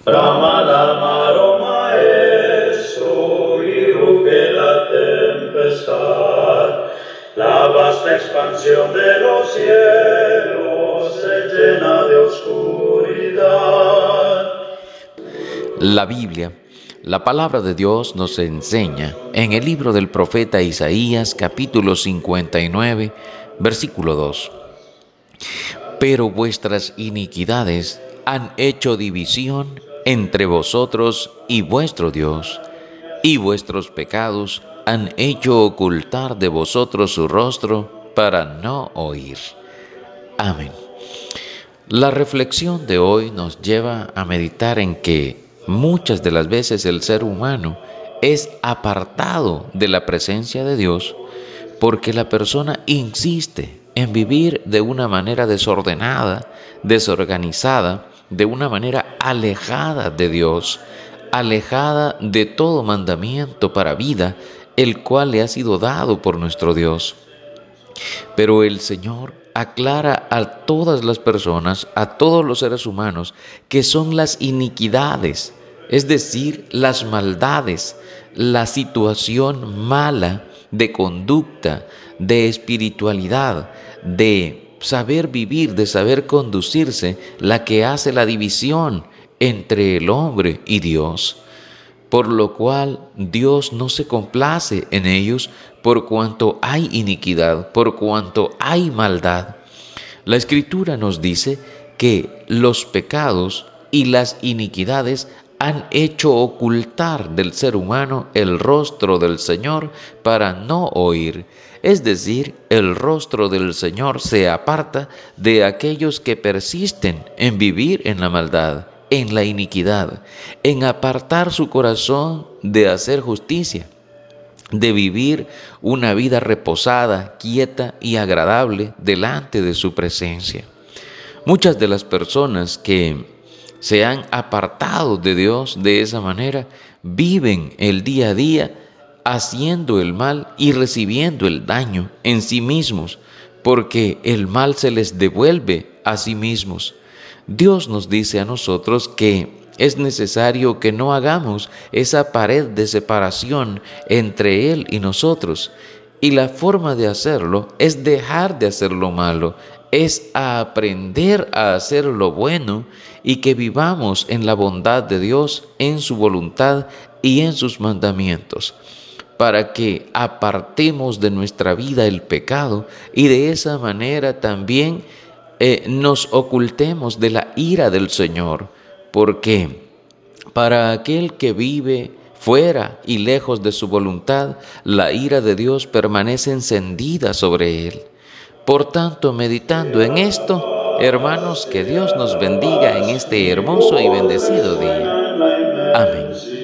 Brama l'amaro maestro y ruge la tempestad. La vasta expansión de los cielos se llena de oscuridad. La Biblia, la palabra de Dios, nos enseña en el libro del profeta Isaías, capítulo 59, versículo 2. Pero vuestras iniquidades han hecho división entre vosotros y vuestro Dios, y vuestros pecados han hecho ocultar de vosotros su rostro para no oír. Amén. La reflexión de hoy nos lleva a meditar en que muchas de las veces el ser humano es apartado de la presencia de Dios porque la persona insiste en vivir de una manera desordenada, desorganizada, de una manera alejada de Dios, alejada de todo mandamiento para vida, el cual le ha sido dado por nuestro Dios. Pero el Señor aclara a todas las personas, a todos los seres humanos, que son las iniquidades, es decir, las maldades, la situación mala de conducta, de espiritualidad, de saber vivir, de saber conducirse, la que hace la división entre el hombre y Dios. Por lo cual Dios no se complace en ellos por cuanto hay iniquidad, por cuanto hay maldad. La Escritura nos dice que los pecados y las iniquidades han hecho ocultar del ser humano el rostro del Señor para no oír. Es decir, el rostro del Señor se aparta de aquellos que persisten en vivir en la maldad, en la iniquidad, en apartar su corazón de hacer justicia, de vivir una vida reposada, quieta y agradable delante de su presencia. Muchas de las personas que se han apartado de Dios de esa manera viven el día a día haciendo el mal y recibiendo el daño en sí mismos, porque el mal se les devuelve a sí mismos. Dios nos dice a nosotros que es necesario que no hagamos esa pared de separación entre Él y nosotros. Y la forma de hacerlo es dejar de hacer lo malo, es aprender a hacer lo bueno y que vivamos en la bondad de Dios, en su voluntad y en sus mandamientos, para que apartemos de nuestra vida el pecado y de esa manera también nos ocultemos de la ira del Señor, porque para aquel que vive fuera y lejos de su voluntad, la ira de Dios permanece encendida sobre él. Por tanto, meditando en esto, hermanos, que Dios nos bendiga en este hermoso y bendecido día. Amén.